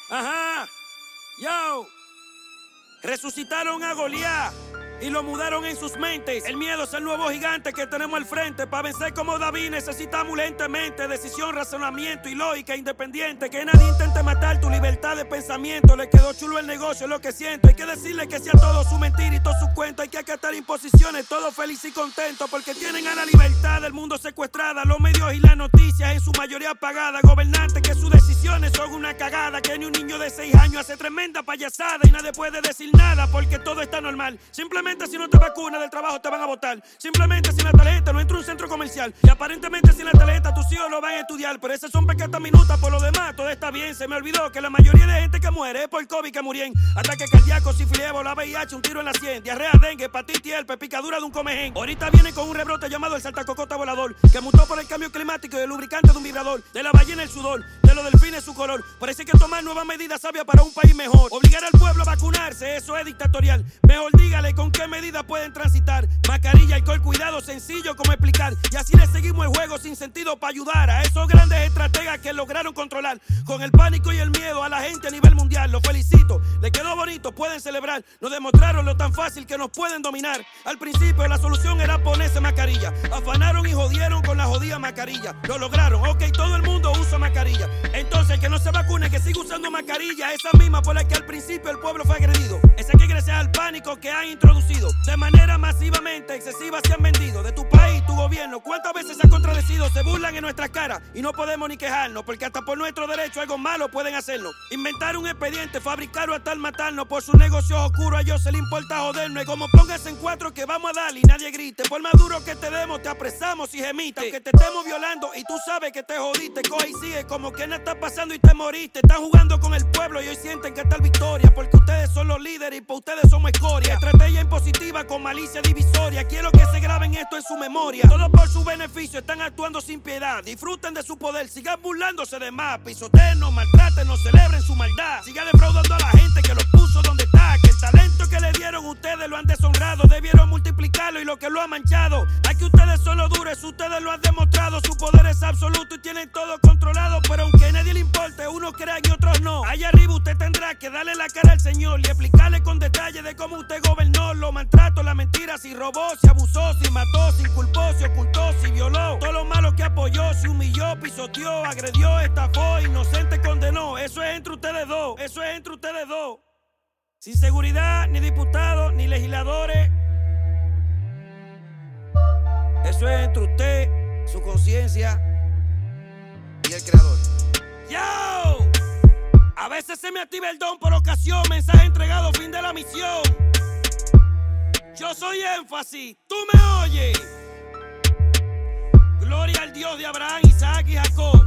Ajá. Yo. Resucitaron a Goliat y lo mudaron en sus mentes. El miedo es el nuevo gigante que tenemos al frente. Para vencer como David necesitamos urgentemente decisión, razonamiento y lógica independiente. Que nadie intente matar tu libertad de pensamiento. Le quedó chulo el negocio, lo que siento. Hay que decirle que sea todo su mentira y todo su cuento. Hay que acatar imposiciones, todo feliz y contento. Porque tienen a la libertad del mundo secuestrada. Los medios y las noticias en su mayoría apagadas. Gobernantes que sus decisiones son una cagada. Que ni un niño de 6 años hace tremenda payasada. Y nadie puede decir nada porque todo está normal. Simplemente si no te vacunas del trabajo te van a botar. Simplemente sin la tarjeta no entra a un centro comercial. Y aparentemente sin la tarjeta tus hijos lo van a estudiar. Pero esas son pequeñas minutas, por lo demás todo está bien. Se me olvidó que la mayoría de gente que muere es por COVID que murieron. Ataque cardíaco, sífilis, ébola, VIH, un tiro en la 100. Diarrea, dengue, hepatitis, herpes, picadura de un comején. Ahorita viene con un rebrote llamado el saltacocota volador, que mutó por el cambio climático y el lubricante de un vibrador. De la ballena el sudor, de los delfines su color. Parece que tomar nuevas medidas sabias para un país mejor. Obligar al pueblo a vacunarse, eso es dictatorial. Mejor dígale con qué medidas pueden transitar. Mascarilla, alcohol, cuidado, sencillo como explicar. Y así le seguimos el juego sin sentido para ayudar a esos grandes estrategas que lograron controlar con el pánico y el miedo a la gente a nivel mundial. Los felicito, les quedó bonito, pueden celebrar. Nos demostraron lo tan fácil que nos pueden dominar. Al principio la solución era ponerse mascarilla. Afanaron y jodieron con la jodida mascarilla. Lo lograron, ok, todo el mundo usa mascarilla. Entonces el que no se vacune, que siga usando mascarilla. Esa misma por la que al principio el pueblo fue agredido. Esa que gracias al pánico que han introducido de manera masivamente excesiva se han vendido. De tu país, tu gobierno, ¿cuántas veces se han contradecido? Se burlan en nuestras caras y no podemos ni quejarnos, porque hasta por nuestro derecho algo malo pueden hacerlo. Inventar un expediente, fabricarlo hasta el matarnos. Por sus negocios oscuros a ellos se les importa jodernos. Es como póngase en 4 que vamos a darle y nadie grite. Por más duro que te demos, te apresamos y gemiste. Aunque te estemos violando y tú sabes que te jodiste, coge y sigue como que nada está pasando y te moriste. Están jugando con el pueblo y hoy sienten que está victoria, porque ustedes son los líderes y por ustedes somos escoria. Estrategia impositiva con malicia divisoria. Quiero que se graben esto en su memoria. Todo por su beneficio, están actuando sin piedad. Disfruten de su poder, sigan burlándose de más. Pisotenos, maltrátenos, celebren su maldad. Sigan defraudando a la gente que los puso donde está. Que el talento que le dieron ustedes lo han deshonrado. Debieron multiplicarlo y lo que lo ha manchado. Aquí ustedes son los duros, ustedes lo han demostrado. Su poder es absoluto y tienen todo controlado. Pero aunque a nadie le importe, unos crean y otros no. Allá arriba usted tendrá que darle la cara al Señor y explicarle con detalle de cómo usted gobernó. Los maltratos, la mentira, si robó, si abusó, si mató, si inculpó, si ocultó, si violó. Todo lo malo que apoyó, si humilló, pisoteó, agredió, estafó, inocente condenó. Eso es entre ustedes dos, eso es entre ustedes dos. Sin seguridad, ni diputados, ni legisladores. Eso es entre usted, su conciencia y el creador. ¡Yo! A veces se me activa el don por ocasión. Mensaje entregado, fin de la misión. Yo soy énfasis, tú me oyes. Gloria al Dios de Abraham, Isaac y Jacob.